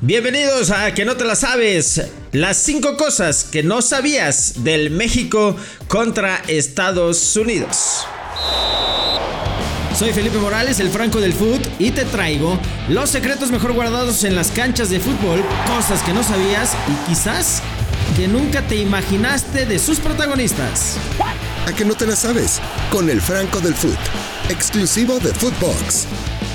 Bienvenidos a Que No Te La Sabes, las 5 cosas que no sabías del México contra Estados Unidos. Soy Felipe Morales, el Franco del Fut, y te traigo los secretos mejor guardados en las canchas de fútbol, cosas que no sabías y quizás que nunca te imaginaste de sus protagonistas. A Que No Te La Sabes, con el Franco del Fut, exclusivo de Footbox.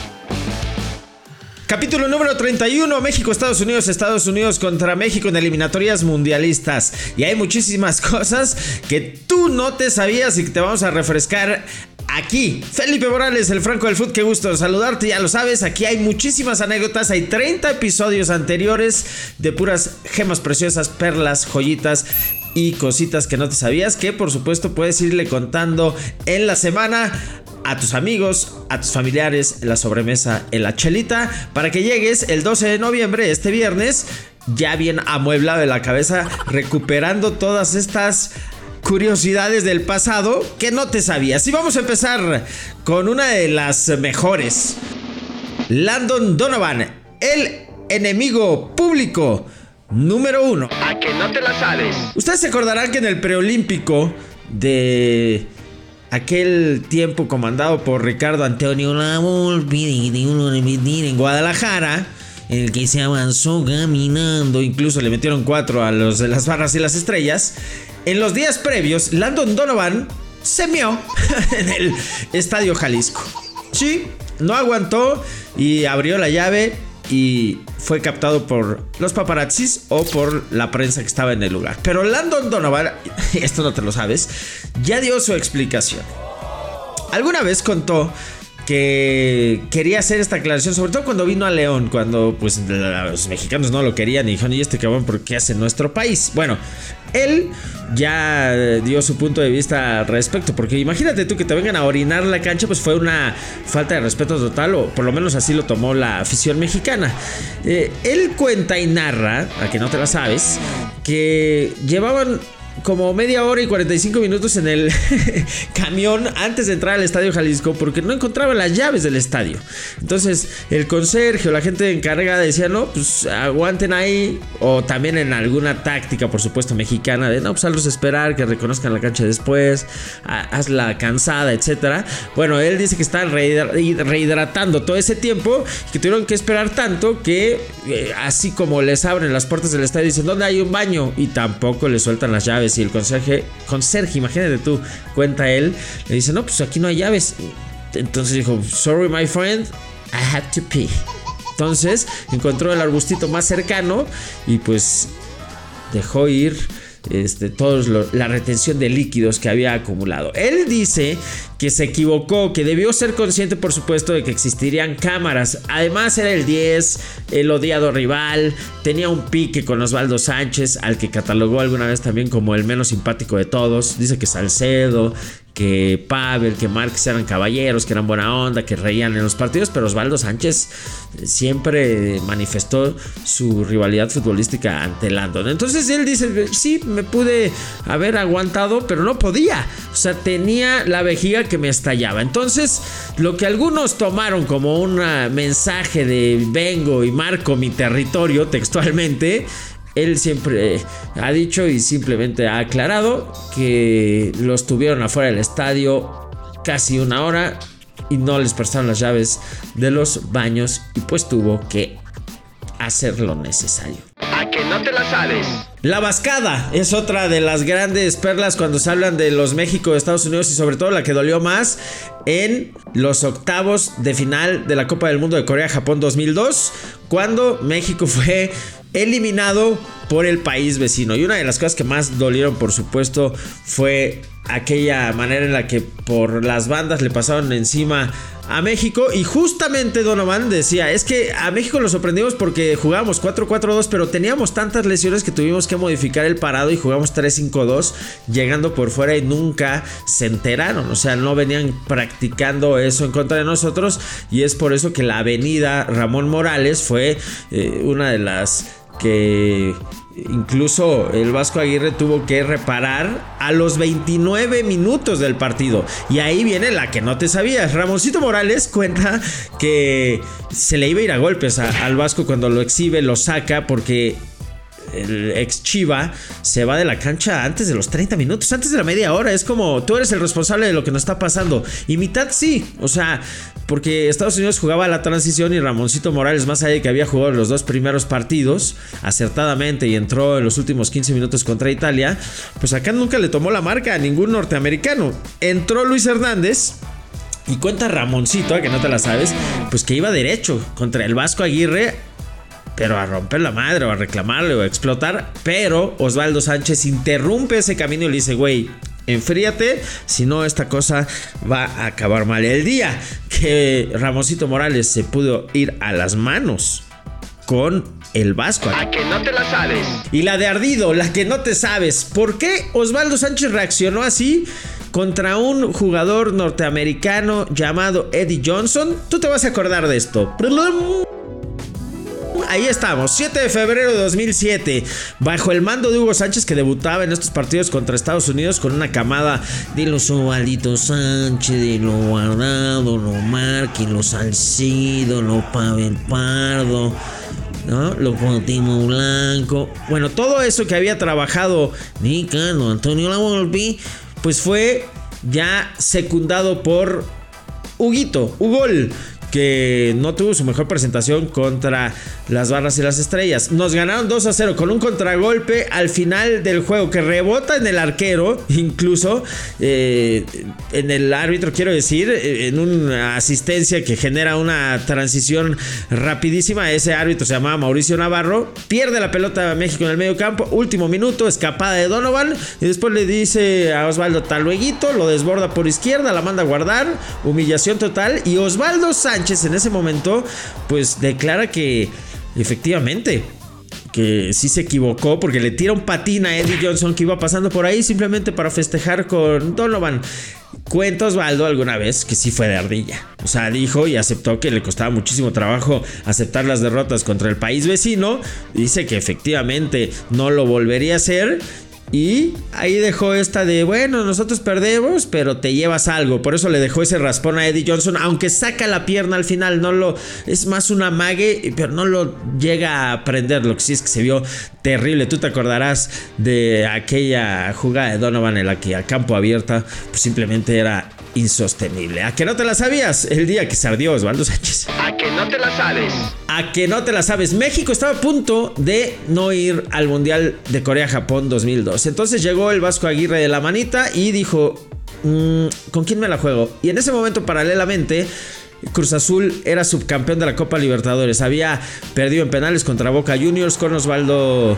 Capítulo número 31, México-Estados Unidos, Estados Unidos contra México en eliminatorias mundialistas. Y hay muchísimas cosas que tú no te sabías y que te vamos a refrescar aquí. Felipe Morales, el Franco del Fut, qué gusto saludarte, ya lo sabes, aquí hay muchísimas anécdotas, hay 30 episodios anteriores de puras gemas preciosas, perlas, joyitas y cositas que no te sabías, que por supuesto puedes irle contando en la semana a tus amigos, a tus familiares, en la sobremesa, en la chelita, para que llegues el 12 de noviembre, este viernes, ya bien amueblado de la cabeza, recuperando todas estas curiosidades del pasado que no te sabías. Y vamos a empezar con una de las mejores. Landon Donovan, el enemigo público número 1. A Que No Te La Sabes. Ustedes se acordarán que en el preolímpico de aquel tiempo comandado por Ricardo Antonio Lavolpe en Guadalajara, en el que se avanzó caminando, incluso le metieron 4 a los de las barras y las estrellas. En los días previos, Landon Donovan se meó en el Estadio Jalisco. Sí, no aguantó y abrió la llave y fue captado por los paparazzis o por la prensa que estaba en el lugar. Pero Landon Donovan, esto no te lo sabes, ya dio su explicación. Alguna vez contó que quería hacer esta aclaración, sobre todo cuando vino a León, cuando pues los mexicanos no lo querían y dijeron, ¿y este cabrón por qué hace en nuestro país? Bueno, él ya dio su punto de vista al respecto, porque imagínate tú que te vengan a orinar la cancha, pues fue una falta de respeto total, o por lo menos así lo tomó la afición mexicana. Él cuenta y narra, a que no te la sabes, que llevaban como media hora y 45 minutos en el camión antes de entrar al Estadio Jalisco porque no encontraban las llaves del estadio. Entonces el conserje o la gente encargada decía, no, pues aguanten ahí, o también en alguna táctica, por supuesto, mexicana, de no, pues hazlos esperar, que reconozcan la cancha después, hazla cansada, etcétera. Bueno, él dice que estaban rehidratando todo ese tiempo y que tuvieron que esperar tanto que así como les abren las puertas del estadio, dicen, ¿dónde hay un baño? Y tampoco les sueltan las llaves. Y el conserje, imagínate tú, cuenta él, le dice, no, pues aquí no hay llaves. Entonces dijo, sorry my friend, I had to pee. Entonces encontró el arbustito más cercano y pues dejó ir la retención de líquidos que había acumulado. Él dice que se equivocó, que debió ser consciente, por supuesto, de que existirían cámaras. Además era el 10, el odiado rival, tenía un pique con Osvaldo Sánchez, al que catalogó alguna vez también como el menos simpático de todos. Dice que Salcedo, que Pavel, que Márquez eran caballeros, que eran buena onda, que reían en los partidos, pero Osvaldo Sánchez siempre manifestó su rivalidad futbolística ante Landon. Entonces él dice, sí, me pude haber aguantado, pero no podía. O sea, tenía la vejiga que me estallaba. Entonces, lo que algunos tomaron como un mensaje de vengo y marco mi territorio textualmente, él siempre ha dicho y simplemente ha aclarado que los tuvieron afuera del estadio casi una hora y no les prestaron las llaves de los baños y pues tuvo que hacer lo necesario. A Que No Te La Sabes. La Vascada es otra de las grandes perlas cuando se hablan de los México, Estados Unidos, y sobre todo la que dolió más en los octavos de final de la Copa del Mundo de Corea-Japón 2002, cuando México fue eliminado por el país vecino. Y una de las cosas que más dolieron, por supuesto, fue aquella manera en la que por las bandas le pasaron encima a México. Y justamente Donovan decía, es que a México lo sorprendimos porque jugábamos 4-4-2, pero teníamos tantas lesiones que tuvimos que modificar el parado y jugamos 3-5-2, llegando por fuera, y nunca se enteraron. O sea, no venían practicando eso en contra de nosotros, y es por eso que la avenida Ramón Morales fue una de las que incluso el Vasco Aguirre tuvo que reparar a los 29 minutos del partido. Y ahí viene la que no te sabías. Ramoncito Morales cuenta que se le iba a ir a golpes al Vasco cuando lo exhibe, lo saca porque el ex Chiva se va de la cancha antes de los 30 minutos, antes de la media hora. Es como, tú eres el responsable de lo que nos está pasando. Y mitad sí, o sea, porque Estados Unidos jugaba la transición y Ramoncito Morales, más allá de que había jugado los 2 primeros partidos acertadamente y entró en los últimos 15 minutos contra Italia, pues acá nunca le tomó la marca a ningún norteamericano. Entró Luis Hernández y cuenta Ramoncito, que no te la sabes, pues que iba derecho contra el Vasco Aguirre, pero a romper la madre o a reclamarle o a explotar. Pero Osvaldo Sánchez interrumpe ese camino y le dice: güey, enfríate, si no esta cosa va a acabar mal. El día que Ramoncito Morales se pudo ir a las manos con el Vasco. A que no te la sabes. Y la de ardido, la que no te sabes. ¿Por qué Osvaldo Sánchez reaccionó así contra un jugador norteamericano llamado Eddie Johnson? Tú te vas a acordar de esto. Ahí estamos, 7 de febrero de 2007, bajo el mando de Hugo Sánchez, que debutaba en estos partidos contra Estados Unidos con una camada de los Osvaldito Sánchez, de lo Guardado, lo Márquez, lo Salcido, lo Pavel Pardo, ¿no? Lo Cuauhtémoc Blanco. Bueno, todo eso que había trabajado Ricardo Antonio Lavolpe, pues fue ya secundado por Huguito, Hugol, que no tuvo su mejor presentación contra las Barras y las Estrellas. Nos ganaron 2-0 con un contragolpe al final del juego que rebota en el arquero, incluso en el árbitro, quiero decir, en una asistencia que genera una transición rapidísima. Ese árbitro se llamaba Mauricio Navarro. Pierde la pelota a México en el medio campo, último minuto, escapada de Donovan, y después le dice a Osvaldo talueguito, lo desborda por izquierda, la manda a guardar, humillación total. Y Osvaldo Sánchez en ese momento pues declara que efectivamente que sí se equivocó, porque le tira un patín a Eddie Johnson que iba pasando por ahí simplemente para festejar con Donovan. Cuenta Osvaldo alguna vez que sí fue de ardilla. O sea, dijo y aceptó que le costaba muchísimo trabajo aceptar las derrotas contra el país vecino. Dice que efectivamente no lo volvería a hacer. Y ahí dejó esta de, bueno, nosotros perdemos, pero te llevas algo. Por eso le dejó ese raspón a Eddie Johnson, aunque saca la pierna al final, no lo, es más un amague, pero no lo llega a prender. Lo que sí es que se vio terrible. Tú te acordarás de aquella jugada de Donovan en la que a campo abierta pues simplemente era insostenible. ¿A que no te la sabías? El día que se ardió Osvaldo Sánchez. A que no te la sabes. A que no te la sabes. México estaba a punto de no ir al Mundial de Corea-Japón 2002. Entonces llegó el Vasco Aguirre de la manita y dijo, ¿con quién me la juego? Y en ese momento, paralelamente, Cruz Azul era subcampeón de la Copa Libertadores. Había perdido en penales contra Boca Juniors con Osvaldo,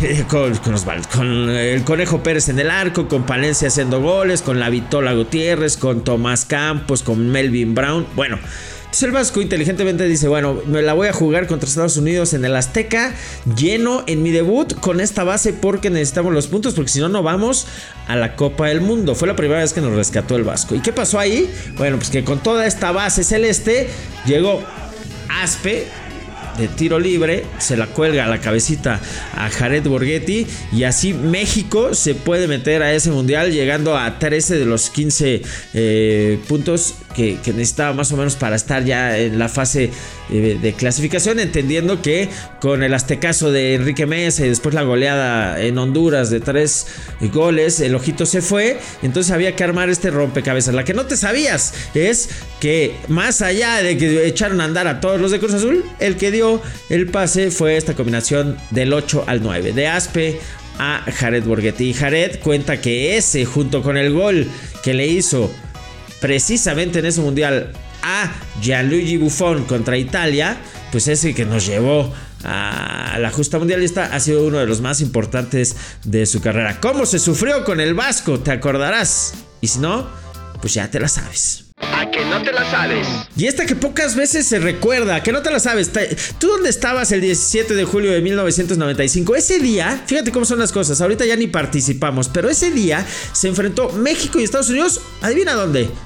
con el Conejo Pérez en el arco, con Palencia haciendo goles, con la Vitola Gutiérrez, con Tomás Campos, con Melvin Brown. Bueno, entonces el Vasco inteligentemente dice, bueno, me la voy a jugar contra Estados Unidos en el Azteca, lleno en mi debut con esta base porque necesitamos los puntos, porque si no, no vamos a la Copa del Mundo. Fue la primera vez que nos rescató el Vasco. ¿Y qué pasó ahí? Bueno, pues que con toda esta base celeste llegó Aspe de tiro libre, se la cuelga a la cabecita a Jared Borghetti y así México se puede meter a ese mundial llegando a 13 de los 15 puntos que necesitaba más o menos para estar ya en la fase de clasificación, entendiendo que con el aztecaso de Enrique Mesa y después la goleada en Honduras de 3 goles, el ojito se fue. Entonces había que armar este rompecabezas. La que no te sabías es que más allá de que echaron a andar a todos los de Cruz Azul, el que dio el pase fue esta combinación del 8 al 9 de Aspe a Jared Borghetti. Y Jared cuenta que ese, junto con el gol que le hizo precisamente en ese mundial a Gianluigi Buffon contra Italia, pues ese que nos llevó a la justa mundialista, ha sido uno de los más importantes de su carrera. ¿Cómo se sufrió con el Vasco? Te acordarás. Y si no, pues ya te la sabes. A que no te la sabes. Y esta que pocas veces se recuerda, que no te la sabes. ¿Tú dónde estabas el 17 de julio de 1995? Ese día, fíjate cómo son las cosas, ahorita ya ni participamos, pero ese día se enfrentó México y Estados Unidos, adivina dónde.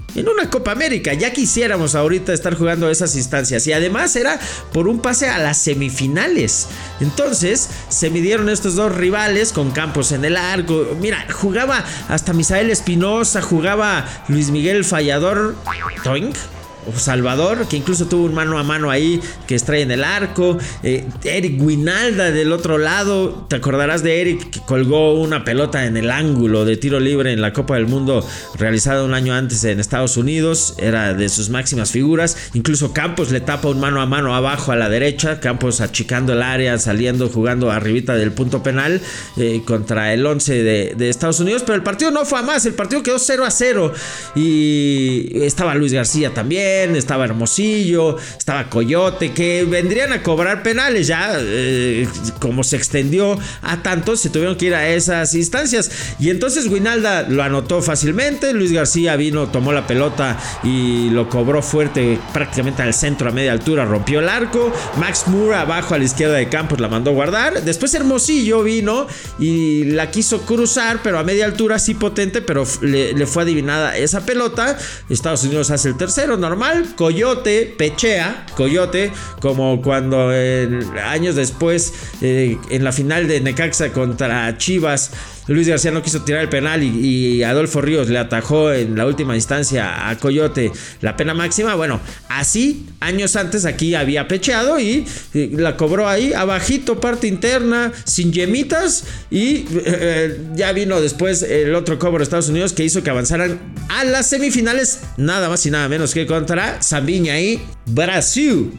en una Copa América. Ya quisiéramos ahorita estar jugando esas instancias. Y además era por un pase a las semifinales. Entonces se midieron estos dos rivales con Campos en el arco. Mira, jugaba hasta Misael Espinosa, jugaba Luis Miguel Fallador Toink o Salvador, que incluso tuvo un mano a mano ahí que extrae en el arco. Eric Winalda del otro lado. Te acordarás de Eric, que colgó una pelota en el ángulo de tiro libre en la Copa del Mundo realizada un año antes en Estados Unidos. Era de sus máximas figuras. Incluso Campos le tapa un mano a mano abajo a la derecha. Campos achicando el área, saliendo, jugando arribita del punto penal contra el 11 de Estados Unidos. Pero el partido no fue a más. El partido quedó 0-0. Y estaba Luis García también. Estaba Hermosillo, estaba Coyote, que vendrían a cobrar penales. Ya como se extendió a tantos, se tuvieron que ir a esas instancias. Y entonces Winalda lo anotó fácilmente. Luis García vino, tomó la pelota y lo cobró fuerte, prácticamente al centro, a media altura, rompió el arco. Max Moore abajo a la izquierda de Campos la mandó guardar. Después Hermosillo vino y la quiso cruzar, pero a media altura, sí potente, pero le fue adivinada esa pelota. Estados Unidos hace el tercero, normal. Coyote pechea, Coyote, como cuando años después en la final de Necaxa contra Chivas, Luis García no quiso tirar el penal y Adolfo Ríos le atajó en la última instancia a Coyote la pena máxima. Bueno, así años antes aquí había pecheado y la cobró ahí abajito, parte interna, sin yemitas. Y ya vino después el otro cobro de Estados Unidos que hizo que avanzaran a las semifinales, nada más y nada menos que contra Zambiña y Brasil,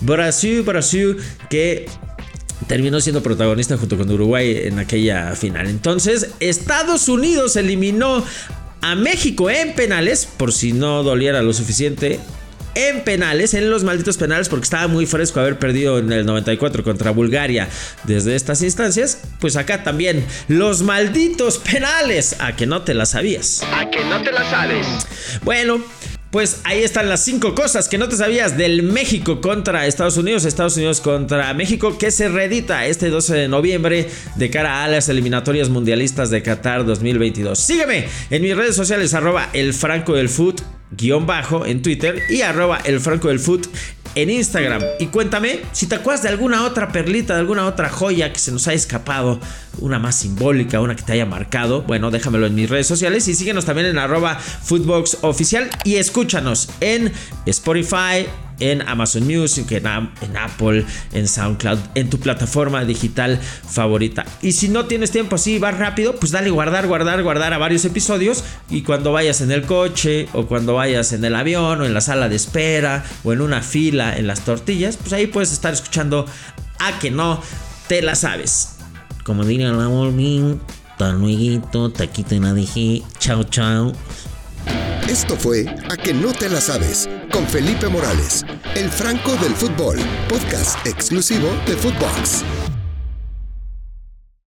que terminó siendo protagonista junto con Uruguay en aquella final. Entonces, Estados Unidos eliminó a México en penales, por si no doliera lo suficiente, en penales, en los malditos penales, porque estaba muy fresco haber perdido en el 94 contra Bulgaria desde estas instancias. Pues acá también, los malditos penales. ¿A que no te la sabías? ¿A que no te la sabes? Bueno, pues ahí están las 5 cosas que no te sabías del México contra Estados Unidos contra México, que se reedita este 12 de noviembre de cara a las eliminatorias mundialistas de Qatar 2022. Sígueme en mis redes sociales, @elfrancodelfoot_ en Twitter y @elfrancodelfoot en Instagram. Y cuéntame si te acuerdas de alguna otra perlita, de alguna otra joya que se nos haya escapado, una más simbólica, una que te haya marcado. Bueno, déjamelo en mis redes sociales y síguenos también en @footboxoficial y escúchanos en Spotify, en Amazon Music, en Apple, en SoundCloud, en tu plataforma digital favorita. Y si no tienes tiempo así, vas rápido, pues dale guardar a varios episodios, y cuando vayas en el coche o cuando vayas en el avión o en la sala de espera o en una fila en las tortillas, pues ahí puedes estar escuchando A que no te la sabes. Como diría la Volvín, tan lueguito, taquito en ADG, chao chao. Esto fue A que no te la sabes, con Felipe Morales, el Franco del Fútbol, podcast exclusivo de Footbox.